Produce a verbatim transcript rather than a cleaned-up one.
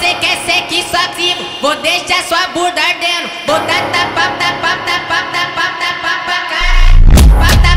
Você quer ser que sozinho, vou deixar sua bunda ardendo. Vou dar tapa, tapa, tapa, tapa, tapa pra caralho.